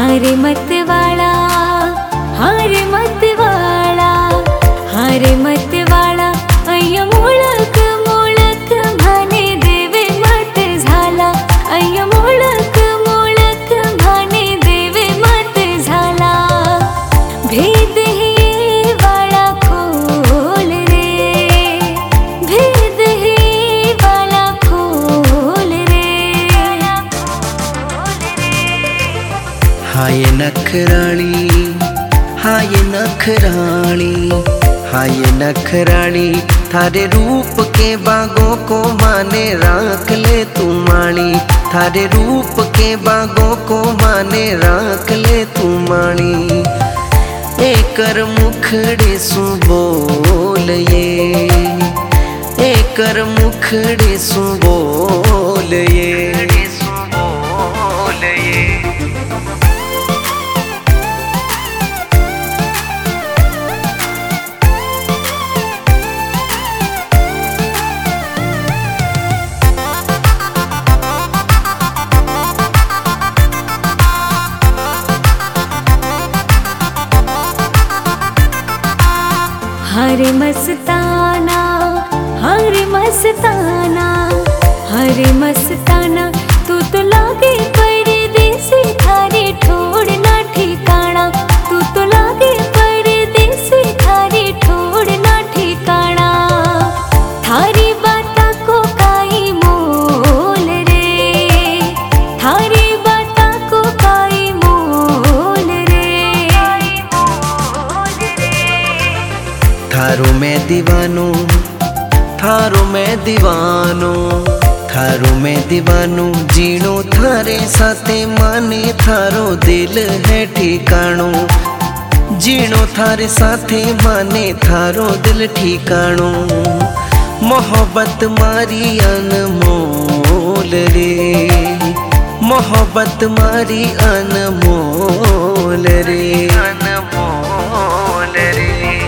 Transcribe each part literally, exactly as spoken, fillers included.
हारे मत वाला, हारे मत वाला, हारे मत वाला अय्या मुळक मुळक भाने देवे मत झाला, अय्या मुळक मुळक भाने देवे मत झाला। भेद हे वाला खोल रे, भेद हे वाला खोल रे। हाय नखराली, हाय नखराली, हाय नखराली, थारे रूप के बागों को माने राख ले तू माणी, थारे रूप के बागों को माने राख ले तू माणी। एकर मुखड़े सु बोल ये, एकर मुखड़े सु बोल ये। हरे मस्ताना, हरे मस्ताना, हरे मस्ताना, तू तो लागे परदेसी, थारे ठोड़ना ठिकाना, तू तो लागे परदेसी, थारे ठोड़ना ठिकाना। थारी बाता को काई मोल रे, थारी बाता को काई मोल रे। थारो मैं दीवानो, थारो मैं दीवानो, थारो मैं दीवानो, जीणो थारे साथे माने थारो दिल है ठिकाणो, जीणो थारे साथे माने थारो दिल ठिकाणो। मोहब्बत मारी अनमोल रे, मोहब्बत मारी अनमोल रे, अनमोल रे।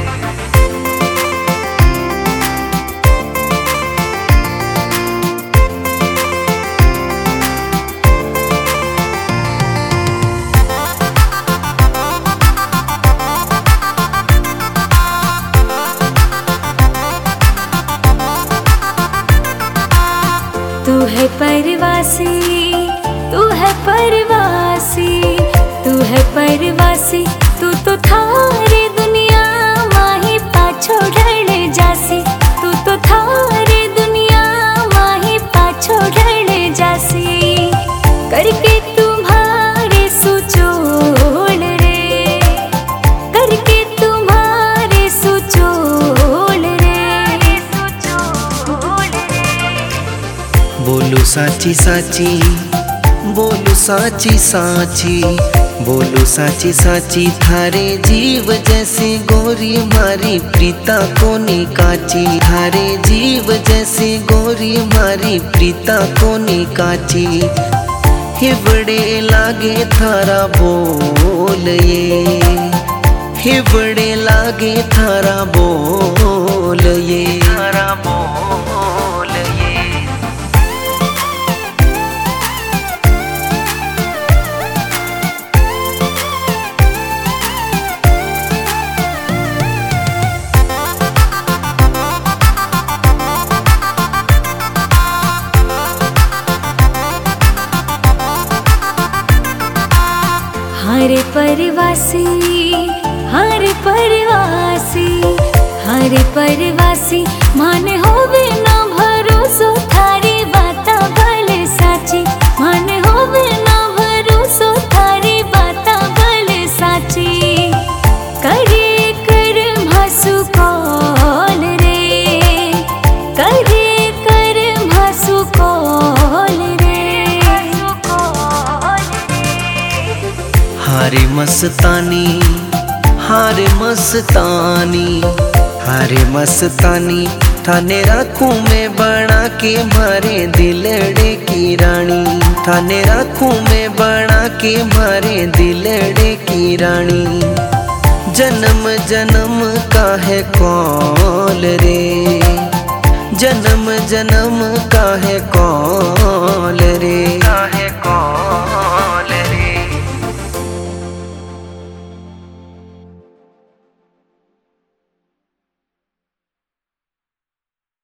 तू है परवासी, तू है परवासी, तू है परवासी, तू तो थारे दुनिया माही पाछो ढल जासी, तू तो थारे दुनिया माही पाछो ढल जासी। करके तुम्हारे सुचोल रे, करके तुम्हारे सुचोल रे। बोलू साची साची, बोलू साची साची, बोलू साची साची, थारे जीव जैसे गोरी मारी प्रीता कोनी काची, थारे जीव जैसे गोरी मारी प्रीता कोनी काची। हिवड़े लागे थारा बोल ये, हिवड़े लागे थारा बोल ये, थारा बोल ये। हरे परवासी, हरे परवासी, हरे परवासी, माने होवे ना भरोसो थारी बाता भले साची, माने होवे ना भरोसो थारी बाता भले साची। करे कर भासु कॉल रे, करे कर भासु कॉल रे। हारे मस्तानी, हारे मस्तानी, हारे मस्तानी, थाने राखूं मैं बना के मारे दिलड़े की रानी, थाने राखूं मैं बना के मारे दिलड़े की रानी। जन्म जन्म का है कौल रे, जन्म जन्म का है कौल रे।